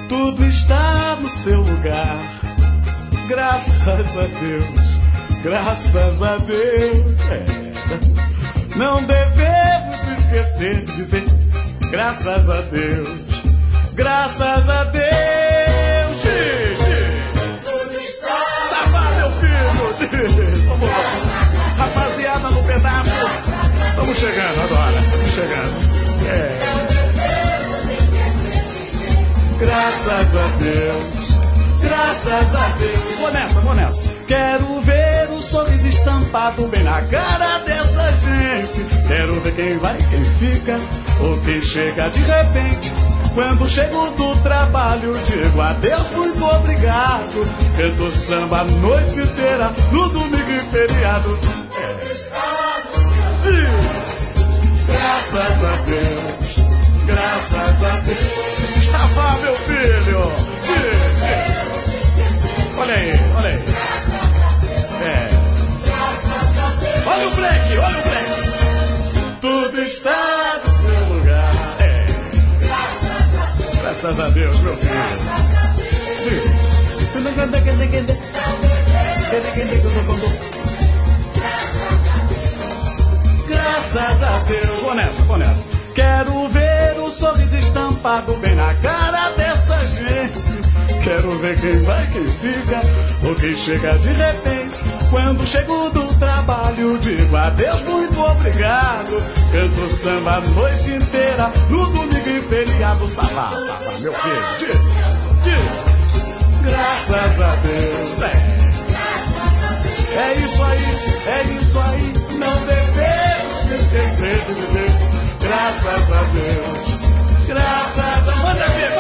Tudo está no seu lugar. Graças a Deus, graças a Deus. Não devemos esquecer de dizer graças a Deus, graças a Deus. Tudo está. Sabá, meu filho. Vamos lá. Rapaziada no pedaço. Estamos chegando agora. Estamos chegando. Graças a Deus, graças a Deus. Vou nessa. Quero ver o sorriso estampado bem na cara dessa gente. Quero ver quem vai, quem fica ou quem chega de repente. Quando chego do trabalho, digo adeus, muito obrigado. Canto samba a noite inteira, no domingo e feriado. Graças a Deus, graças a Deus. Vá, meu filho. Olha aí. Olha o break. Tudo está no seu lugar. Graças a Deus, meu filho. Graças a Deus. Vou nessa. Quero ver o sorriso estampado bem na cara dessa gente. Quero ver quem vai, quem fica ou quem chega de repente. Quando chego do trabalho, digo adeus, muito obrigado. Canto samba a noite inteira, no domingo e feriado. Sabá, meu filho. Diz. Graças a Deus. É isso aí. Não devemos esquecer de dizer graças a Deus. Graças a Deus. Manda ver.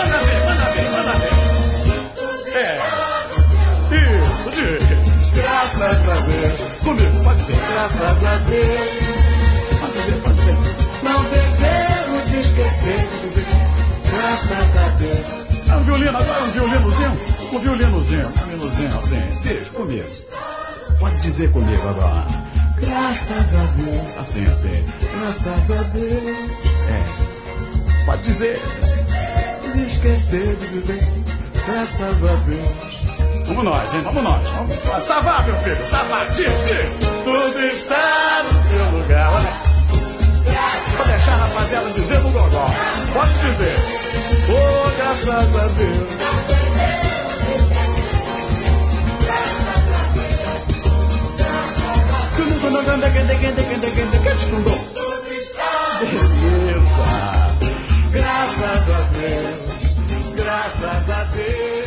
Isso, diz. Graças a Deus. Comigo, pode ser. Graças a Deus. Pode ser. Não devemos esquecer de dizer graças a Deus. Um violino agora, um violinozinho assim. Diz comigo. Pode dizer comigo agora. Graças a Deus. Assim. Graças a Deus. Pode dizer. Esquecer de dizer graças a Deus. Vamos nós, hein? Vamos. Sabá, meu filho. Sabá. Diz. Tudo está no seu lugar. Olha. Vou deixar a rapaziada dizer no gogó. Pode dizer. Graças a Deus. Tudo está. Beleza. Graças a Deus.